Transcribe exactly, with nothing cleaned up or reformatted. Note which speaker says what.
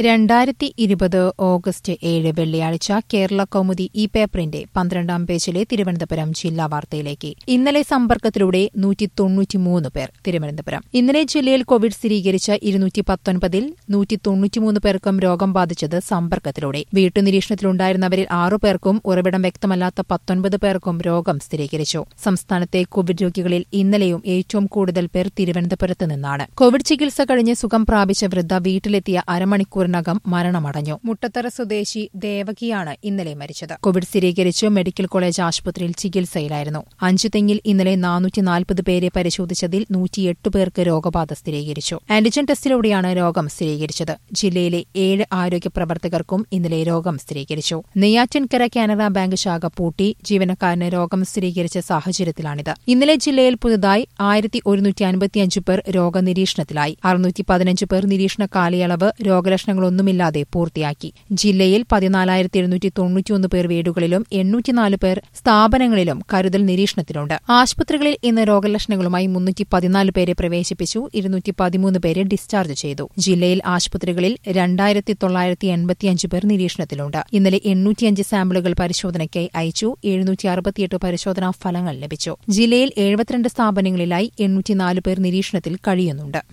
Speaker 1: രണ്ടായിരത്തി ഇരുപത് ഓഗസ്റ്റ് ഏഴ് വെള്ളിയാഴ്ച കേരള കൗമുദി ഈ പേപ്പറിന്റെ പന്ത്രണ്ടാം പേജിലെ തിരുവനന്തപുരം ജില്ലാ വാർത്തയിലേക്ക്. ഇന്നലെ സമ്പർക്കത്തിലൂടെ നൂറ്റി തൊണ്ണൂറ്റിമൂന്ന് പേർ. തിരുവനന്തപുരം ഇന്നലെ ജില്ലയിൽ കോവിഡ് സ്ഥിരീകരിച്ച ഇരുന്നൂറ്റി പത്തൊൻപതിൽ നൂറ്റി തൊണ്ണൂറ്റിമൂന്ന് പേർക്കും രോഗം ബാധിച്ചത് സമ്പർക്കത്തിലൂടെ. വീട്ടുനിരീക്ഷണത്തിലുണ്ടായിരുന്നവരിൽ ആറു പേർക്കും ഉറവിടം വ്യക്തമല്ലാത്ത പത്തൊൻപത് പേർക്കും രോഗം സ്ഥിരീകരിച്ചു. സംസ്ഥാനത്തെ കോവിഡ് രോഗികളിൽ ഇന്നലെയും ഏറ്റവും കൂടുതൽ പേർ തിരുവനന്തപുരത്ത് നിന്നാണ്. കോവിഡ് ചികിത്സ കഴിഞ്ഞ് സുഖം പ്രാപിച്ച വൃദ്ധ വീട്ടിലെത്തിയ അരമണിക്കൂർ ിനകം മരണമടഞ്ഞു. മുട്ടത്തറ സ്വദേശി ദേവകിയാണ് ഇന്നലെ മരിച്ചത്. കോവിഡ് സ്ഥിരീകരിച്ച് മെഡിക്കൽ കോളേജ് ആശുപത്രിയിൽ ചികിത്സയിലായിരുന്നു. അഞ്ചുതെങ്ങിൽ ഇന്നലെ നാനൂറ്റി നാൽപ്പത് പേരെ പരിശോധിച്ചതിൽ നൂറ്റിയെട്ട് പേർക്ക് രോഗബാധ സ്ഥിരീകരിച്ചു. ആന്റിജൻ ടെസ്റ്റിലൂടെയാണ് രോഗം സ്ഥിരീകരിച്ചത്. ജില്ലയിലെ ഏഴ് ആരോഗ്യ പ്രവർത്തകർക്കും ഇന്നലെ രോഗം സ്ഥിരീകരിച്ചു. നെയ്യാറ്റിൻകര കാനറ ബാങ്ക് ശാഖ പൂട്ടി. ജീവനക്കാരന് രോഗം സ്ഥിരീകരിച്ച സാഹചര്യത്തിലാണിത്. ഇന്നലെ ജില്ലയിൽ പുതുതായി ആയിരത്തി ഒരുന്നൂറ്റി അൻപത്തിയഞ്ച് പേർ രോഗനിരീക്ഷണത്തിലായി. അറുന്നൂറ്റി പതിനഞ്ച് പേർ നിരീക്ഷണ കാലയളവ് രോഗലക്ഷണങ്ങളൊന്നുമില്ലാതെ പൂർത്തിയാക്കി. ജില്ലയിൽ പതിനാലായിരത്തി എഴുന്നൂറ്റി തൊണ്ണൂറ്റിയൊന്ന് പേർ വീടുകളിലും എണ്ണൂറ്റിനാല് പേർ സ്ഥാപനങ്ങളിലും കരുതൽ നിരീക്ഷണത്തിലുണ്ട്. ആശുപത്രികളിൽ ഇന്ന് രോഗലക്ഷണങ്ങളുമായി മുന്നൂറ്റി പതിനാല് പേരെ പ്രവേശിപ്പിച്ചു. ഇരുന്നൂറ്റി പതിമൂന്ന് പേരെ ഡിസ്ചാർജ് ചെയ്തു. ജില്ലയിൽ ആശുപത്രികളിൽ രണ്ടായിരത്തി തൊള്ളായിരത്തി എൺപത്തിയഞ്ച് പേർ നിരീക്ഷണത്തിലുണ്ട്. ഇന്നലെ എണ്ണൂറ്റിയഞ്ച് സാമ്പിളുകൾ പരിശോധനയ്ക്കായി അയച്ചു. എഴുന്നൂറ്റി അറുപത്തിയെട്ട് പരിശോധനാ ഫലങ്ങൾ ലഭിച്ചു. ജില്ലയിൽ എഴുപത്തിരണ്ട് സ്ഥാപനങ്ങളിലായി എണ്ണൂറ്റിനാല് പേർ നിരീക്ഷണത്തിൽ കഴിയുന്നുണ്ട്.